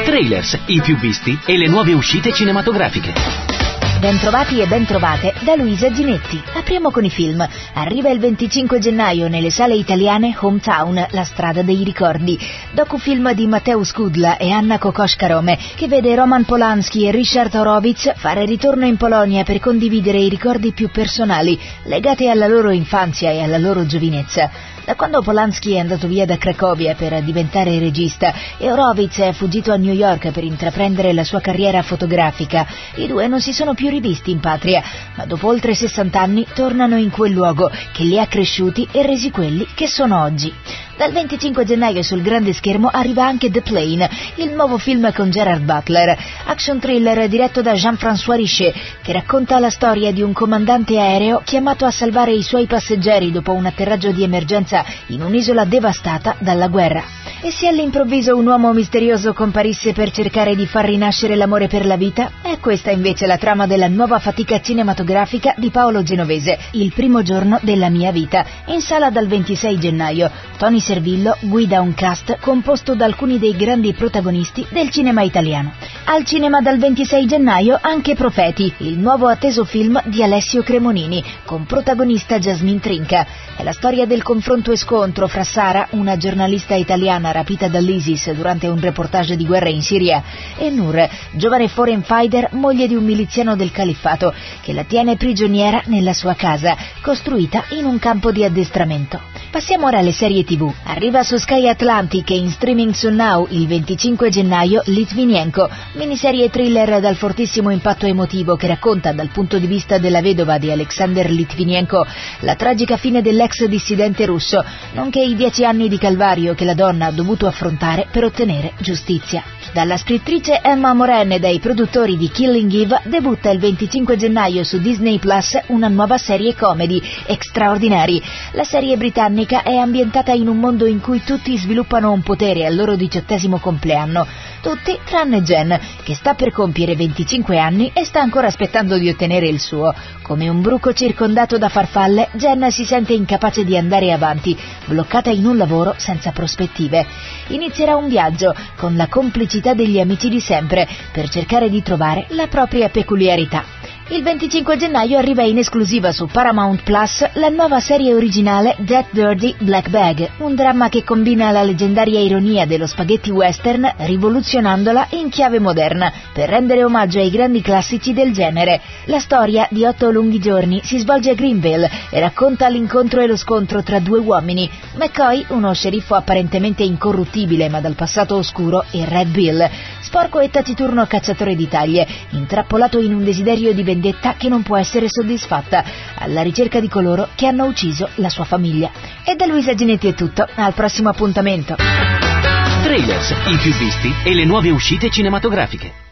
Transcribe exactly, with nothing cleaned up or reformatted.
Trailers, i più visti e le nuove uscite cinematografiche. Bentrovati e bentrovate da Luisa Ginetti. Apriamo con i film. Arriva il venticinque gennaio nelle sale italiane Hometown, la strada dei ricordi, docufilm di Mateusz Kudla e Anna Kokoschka-Rome, che vede Roman Polanski e Richard Horowitz fare ritorno in Polonia per condividere i ricordi più personali legati alla loro infanzia e alla loro giovinezza. Da quando Polanski è andato via da Cracovia per diventare regista e Horowitz è fuggito a New York per intraprendere la sua carriera fotografica, i due non si sono più rivisti in patria, ma dopo oltre sessanta anni tornano in quel luogo che li ha cresciuti e resi quelli che sono oggi. Dal venticinque gennaio sul grande schermo arriva anche The Plane, il nuovo film con Gerard Butler, action thriller diretto da Jean-François Richet, che racconta la storia di un comandante aereo chiamato a salvare i suoi passeggeri dopo un atterraggio di emergenza in un'isola devastata dalla guerra. E se all'improvviso un uomo misterioso comparisse per cercare di far rinascere l'amore per la vita? È questa invece la trama della nuova fatica cinematografica di Paolo Genovese, Il primo giorno della mia vita, in sala dal ventisei gennaio. Tony Servillo guida un cast composto da alcuni dei grandi protagonisti del cinema italiano. Al cinema dal ventisei gennaio anche Profeti, il nuovo atteso film di Alessio Cremonini, con protagonista Jasmine Trinca. È la storia del confronto e scontro fra Sara, una giornalista italiana rapita dall'ISIS durante un reportage di guerra in Siria, e Nur, giovane foreign fighter, moglie di un miliziano del califfato, che la tiene prigioniera nella sua casa, costruita in un campo di addestramento. Passiamo ora alle serie tivù. Arriva su Sky Atlantic e in streaming su Now il venticinque gennaio Litvinenko, miniserie thriller dal fortissimo impatto emotivo che racconta dal punto di vista della vedova di Alexander Litvinenko la tragica fine dell'ex dissidente russo, nonché i dieci anni di calvario che la donna ha dovuto affrontare per ottenere giustizia. Dalla scrittrice Emma Moran e dai produttori di Killing Eve debutta il venticinque gennaio su Disney Plus una nuova serie comedy, Extraordinary. La serie britannica è ambientata in un mondo in cui tutti sviluppano un potere al loro diciottesimo compleanno. Tutti tranne Jen, che sta per compiere venticinque anni e sta ancora aspettando di ottenere il suo. Come un bruco circondato da farfalle, Jen si sente incapace di andare avanti, bloccata in un lavoro senza prospettive. Inizierà un viaggio, con la complicità degli amici di sempre, per cercare di trovare la propria peculiarità. Il venticinque gennaio arriva in esclusiva su Paramount Plus la nuova serie originale That Dirty Black Bag, un dramma che combina la leggendaria ironia dello spaghetti western rivoluzionandola in chiave moderna per rendere omaggio ai grandi classici del genere. La storia di otto lunghi giorni si svolge a Greenville e racconta l'incontro e lo scontro tra due uomini, McCoy, uno sceriffo apparentemente incorruttibile ma dal passato oscuro, e Red Bill, sporco e taciturno cacciatore di taglie, intrappolato in un desiderio di vendetta che non può essere soddisfatta, alla ricerca di coloro che hanno ucciso la sua famiglia. E da Luisa Ginetti è tutto, al prossimo appuntamento. Trailers, i più visti e le nuove uscite cinematografiche.